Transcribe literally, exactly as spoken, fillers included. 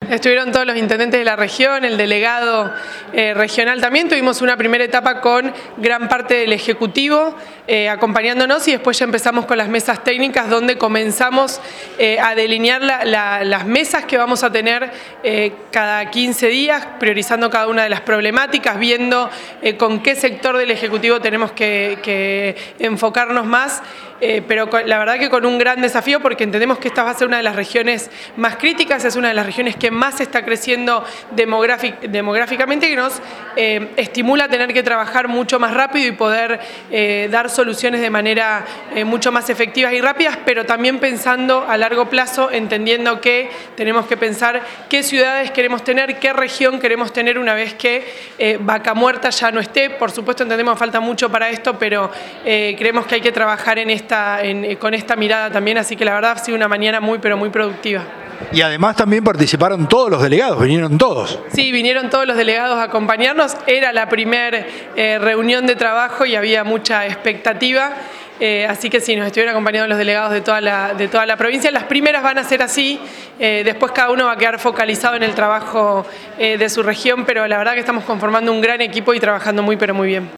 Estuvieron todos los intendentes de la región, el delegado eh, regional también. Tuvimos una primera etapa con gran parte del Ejecutivo eh, acompañándonos y después ya empezamos con las mesas técnicas donde comenzamos eh, a delinear la, la, las mesas que vamos a tener eh, cada quince días, priorizando cada una de las problemáticas, viendo eh, con qué sector del Ejecutivo tenemos que, que enfocarnos más. Eh, pero con, la verdad que con un gran desafío porque entendemos que esta va a ser una de las regiones más críticas, es una de las regiones que más está creciendo demográfic, demográficamente, que nos eh, estimula a tener que trabajar mucho más rápido y poder eh, dar soluciones de manera eh, mucho más efectivas y rápidas, pero también pensando a largo plazo, entendiendo que tenemos que pensar qué ciudades queremos tener, qué región queremos tener una vez que eh, Vaca Muerta ya no esté. Por supuesto entendemos que falta mucho para esto, pero eh, creemos que hay que trabajar en esto. En, con esta mirada también, así que la verdad ha sido una mañana muy pero muy productiva. Y además también participaron todos los delegados, vinieron todos. Sí, vinieron todos los delegados a acompañarnos, era la primera eh, reunión de trabajo y había mucha expectativa, eh, así que sí, nos estuvieron acompañando los delegados de toda la, de toda la provincia. Las primeras van a ser así, eh, después cada uno va a quedar focalizado en el trabajo eh, de su región, pero la verdad que estamos conformando un gran equipo y trabajando muy pero muy bien.